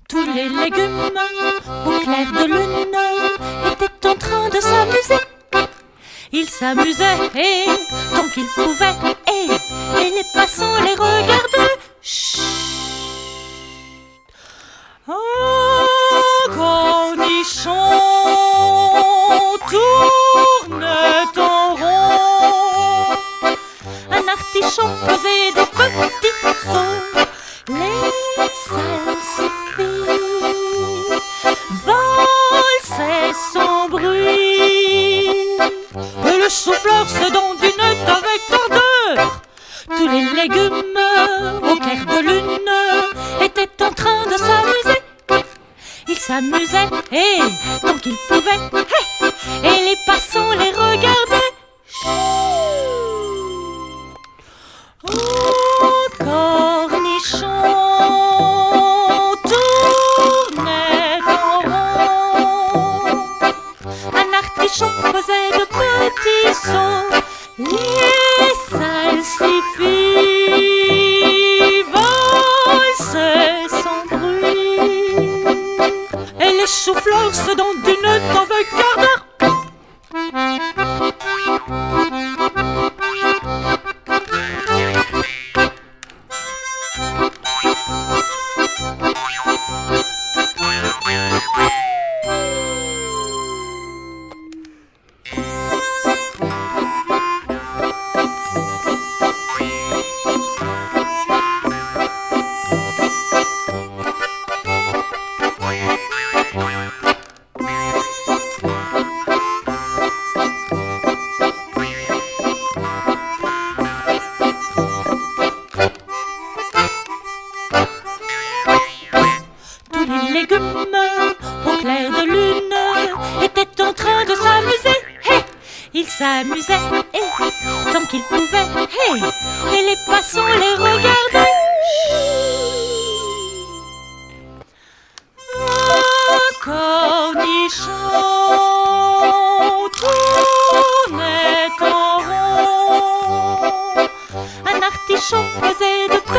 Tous les légumes au clair de lune étaient en train de s'amuser. Ils s'amusaient et tant qu'ils pouvaient et les passants les regardaient. Chut. Un cornichon tournait en rond, un artichaut faisait des petits sauts. Les salsifis valsaient sans bruit, et le chou-fleur se dandinait avec ardeur. Tous les légumes au clair de lune étaient en train de s'amuser. Ils s'amusaient et tant qu'ils pouvaient et les passants les regardaient. Un cornichon tournait en rond, un artichaut faisait de petits sauts. Les salsifis valsaient sans bruit, et les choux-fleurs se dandinaient avec ardeur. Les légumes au clair de lune étaient en train de s'amuser. Ils s'amusaient et tant qu'ils pouvaient et les passants les regardaient. Un cornichon tournait en rond, un artichaut faisait de